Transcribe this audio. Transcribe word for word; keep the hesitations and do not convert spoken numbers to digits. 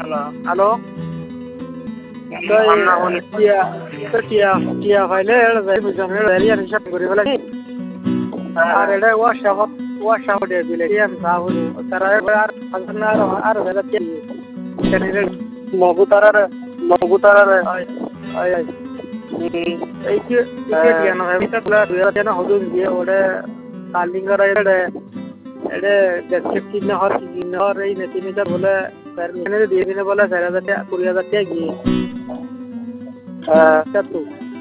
hello টিয়া টিয়া টিয়া ফাইলে রিয়ান করে বলে আর এটা ওয়াশাপ ওয়াশাপ দিয়ে দিলে রিয়ান সাহুল তারা আর আর আর বেলা কে কেনে মগু তারার মগু তারার আই আই এই যে এই যে না এটা বলা দুই না হদুন দিয়ে ওরে কালিঙ্গার এটা এটা ডেসক্রিপটিভ না হর কি না হর এই নেতিমিটার বলে পারমিশন দিয়ে দিনে বলে চার হাজার টাকা কুড়ি হাজার টাকা গিয়ে হ্যাঁ